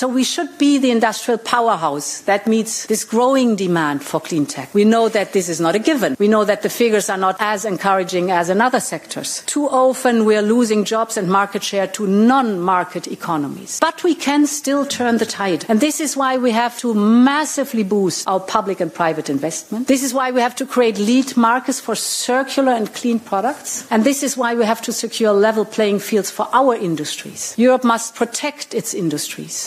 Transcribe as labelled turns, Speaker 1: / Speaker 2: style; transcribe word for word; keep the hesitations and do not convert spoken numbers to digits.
Speaker 1: So we should be the industrial powerhouse that meets this growing demand for clean tech. We know that this is not a given. We know that the figures are not as encouraging as in other sectors. Too often we are losing jobs and market share to non-market economies. But we can still turn the tide. And this is why we have to massively boost our public and private investment. This is why we have to create lead markets for circular and clean products. And this is why we have to secure level playing fields for our industries. Europe must protect its industries.